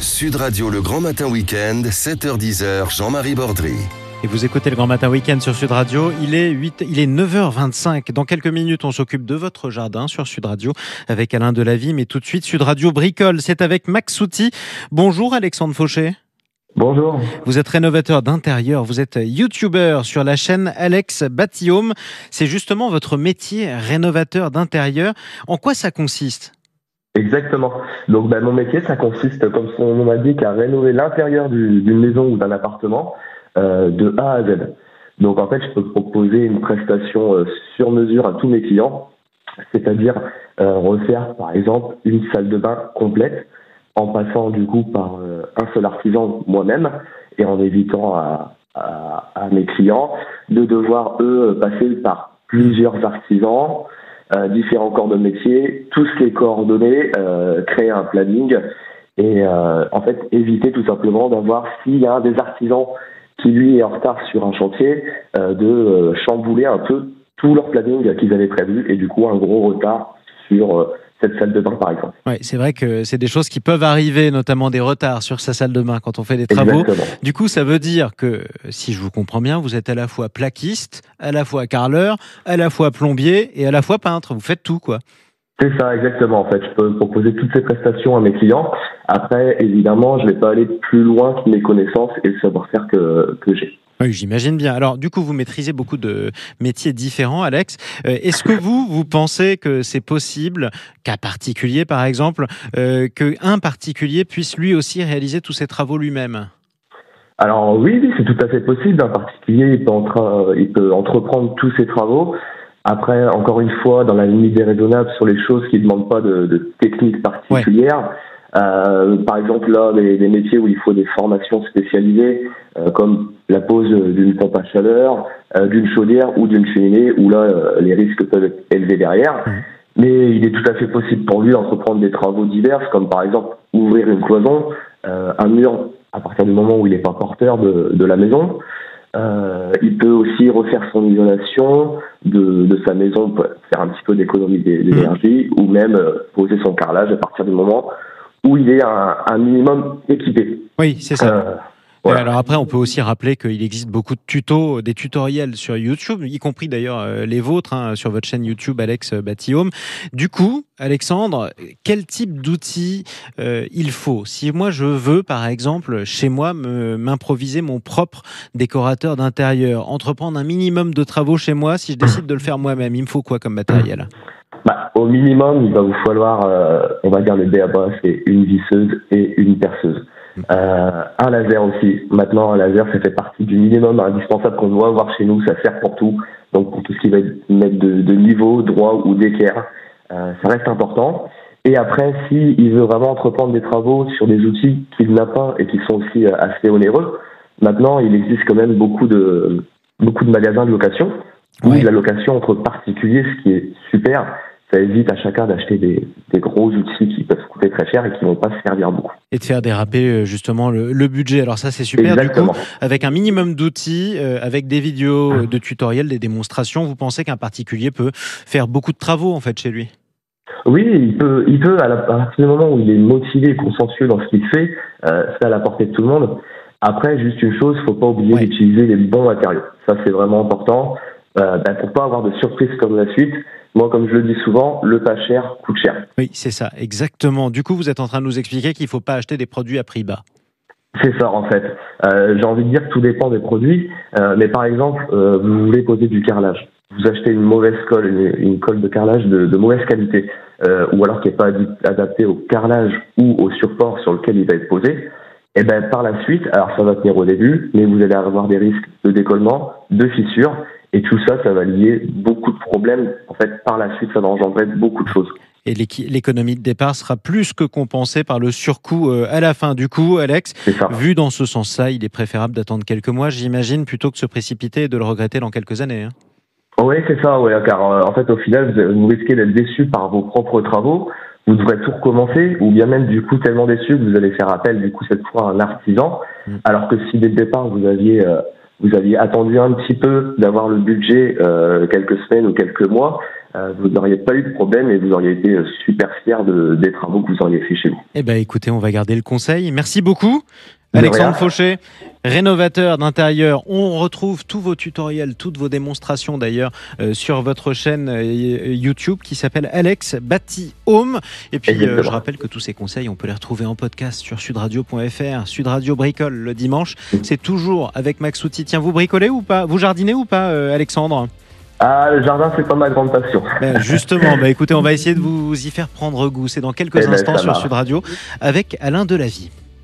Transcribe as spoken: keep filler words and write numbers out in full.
Sud Radio, le Grand Matin Week-end, sept heures dix, Jean-Marie Bordry. Et vous écoutez le Grand Matin Week-end sur Sud Radio. Il est huit, il est neuf heures vingt-cinq. Dans quelques minutes, on s'occupe de votre jardin sur Sud Radio avec Alain Delavie. Mais tout de suite, Sud Radio bricole. C'est avec Max Souti. Bonjour Alexandre Fauché. Bonjour. Vous êtes rénovateur d'intérieur. Vous êtes youtubeur sur la chaîne Alex Batiome. C'est justement votre métier, rénovateur d'intérieur. En quoi ça consiste ? Exactement. Donc bah, mon métier, ça consiste, comme son nom l'indique, à rénover l'intérieur du, d'une maison ou d'un appartement euh, de A à Z. Donc en fait, je peux proposer une prestation euh, sur mesure à tous mes clients, c'est-à-dire euh, refaire par exemple une salle de bain complète en passant du coup par euh, un seul artisan, moi-même, et en évitant à, à, à mes clients de devoir eux passer par plusieurs artisans, Euh, différents corps de métier, tous les coordonner, euh, créer un planning et euh, en fait éviter tout simplement d'avoir, s'il y a un des artisans qui lui est en retard sur un chantier, euh, de euh, chambouler un peu tout leur planning qu'ils avaient prévu et du coup un gros retard sur euh, cette salle de bain par exemple. Oui, c'est vrai que c'est des choses qui peuvent arriver, notamment des retards sur sa salle de bain quand on fait des travaux. Exactement. Du coup, ça veut dire que, si je vous comprends bien, vous êtes à la fois plaquiste, à la fois carreleur, à la fois plombier et à la fois peintre. Vous faites tout, quoi. C'est ça, exactement. En fait, je peux proposer toutes ces prestations à mes clients. Après, évidemment, je ne vais pas aller plus loin que mes connaissances et le savoir-faire que, que j'ai. Oui, j'imagine bien. Alors, du coup, vous maîtrisez beaucoup de métiers différents, Alex. Euh, est-ce que vous, vous pensez que c'est possible qu'un particulier, par exemple, euh, qu'un particulier puisse lui aussi réaliser tous ses travaux lui-même ? Alors oui, oui, c'est tout à fait possible. Un particulier, il peut, entra- il peut entreprendre tous ses travaux. Après, encore une fois, dans la limite des raisonnables sur les choses qui ne demandent pas de, de technique particulière. Ouais. Euh, par exemple, là, des, des métiers où il faut des formations spécialisées, euh, comme la pose d'une pompe à chaleur, euh, d'une chaudière ou d'une cheminée, où là, euh, les risques peuvent être élevés derrière. Mmh. Mais il est tout à fait possible pour lui d'entreprendre des travaux divers, comme par exemple ouvrir une cloison, euh, un mur à partir du moment où il n'est pas porteur de, de la maison. Euh, il peut aussi refaire son isolation de, de sa maison pour faire un petit peu d'économie d'énergie, mmh. ou même euh, poser son carrelage à partir du moment où il est un, un minimum équipé. Oui, c'est ça. Euh, Voilà. Alors après, on peut aussi rappeler qu'il existe beaucoup de tutos, des tutoriels sur YouTube, y compris d'ailleurs euh, les vôtres, hein, sur votre chaîne YouTube Alex Batiome. Du coup, Alexandre, quel type d'outils euh, il faut ? Si moi je veux, par exemple, chez moi, me, m'improviser mon propre décorateur d'intérieur, entreprendre un minimum de travaux chez moi, si je décide de le faire moi-même, il me faut quoi comme matériel ? Bah, au minimum, il va vous falloir, euh, on va dire le B A B A, c'est une visseuse et une perceuse. Euh, un laser aussi. Maintenant, un laser, ça fait partie du minimum indispensable qu'on doit avoir chez nous. Ça sert pour tout. Donc, pour tout ce qui va être mettre de, de niveau, droit ou d'équerre, euh, ça reste important. Et après, si il veut vraiment entreprendre des travaux sur des outils qu'il n'a pas et qui sont aussi assez onéreux, maintenant, il existe quand même beaucoup de beaucoup de magasins de location. Oui, la location entre particuliers, ce qui est super. Ça évite à chacun d'acheter des, des gros outils qui peuvent coûter très cher et qui ne vont pas se servir beaucoup. Et de faire déraper justement le, le budget. Alors ça, c'est super. Exactement. Du coup, avec un minimum d'outils, euh, avec des vidéos de tutoriels, des démonstrations, vous pensez qu'un particulier peut faire beaucoup de travaux en fait chez lui ? Oui, il peut, il peut à, la, à partir du moment où il est motivé et consciencieux dans ce qu'il fait, euh, c'est à la portée de tout le monde. Après, juste une chose, il ne faut pas oublier ouais. d'utiliser les bons matériaux. Ça, c'est vraiment important. Euh, ben, pour pas avoir de surprises comme la suite. Moi, comme je le dis souvent, le pas cher coûte cher. Oui, c'est ça, exactement. Du coup, vous êtes en train de nous expliquer qu'il ne faut pas acheter des produits à prix bas. C'est ça, en fait. Euh, j'ai envie de dire que tout dépend des produits. Euh, mais par exemple, euh, vous voulez poser du carrelage. Vous achetez une mauvaise colle, une, une colle de carrelage de, de mauvaise qualité, euh, ou alors qui n'est pas adaptée au carrelage ou au support sur lequel il va être posé. Et ben par la suite, alors ça va tenir au début, mais vous allez avoir des risques de décollement, de fissures. Et tout ça, ça va lier beaucoup de problèmes. En fait, par la suite, ça va engendrer beaucoup de choses. Et l'économie de départ sera plus que compensée par le surcoût à la fin. Du coup, Alex, vu dans ce sens-là, il est préférable d'attendre quelques mois, j'imagine, plutôt que de se précipiter et de le regretter dans quelques années. Hein. Oui, c'est ça, ouais, car euh, en fait, au final, vous risquez d'être déçu par vos propres travaux. Vous devrez tout recommencer, ou bien même, du coup, tellement déçu que vous allez faire appel, du coup, cette fois à un artisan. Mmh. Alors que si dès le départ, vous aviez... Euh, Vous aviez attendu un petit peu d'avoir le budget euh, quelques semaines ou quelques mois, euh, vous n'auriez pas eu de problème et vous auriez été super fiers de, des travaux que vous auriez fait chez vous. Eh ben, écoutez, on va garder le conseil. Merci beaucoup. Alexandre Fauché, rénovateur d'intérieur. On retrouve tous vos tutoriels, toutes vos démonstrations d'ailleurs euh, sur votre chaîne euh, YouTube qui s'appelle Alex Bati Home. Et puis euh, je rappelle que tous ces conseils, on peut les retrouver en podcast sur sudradio point f r. Sud Radio bricole le dimanche. C'est toujours avec Max Outil. Tiens, vous bricolez ou pas? Vous jardinez ou pas, euh, Alexandre? Ah, le jardin, c'est pas ma grande passion. Ben justement, bah écoutez, on va essayer de vous y faire prendre goût. C'est dans quelques eh ben, instants sur Sud Radio avec Alain Delavie.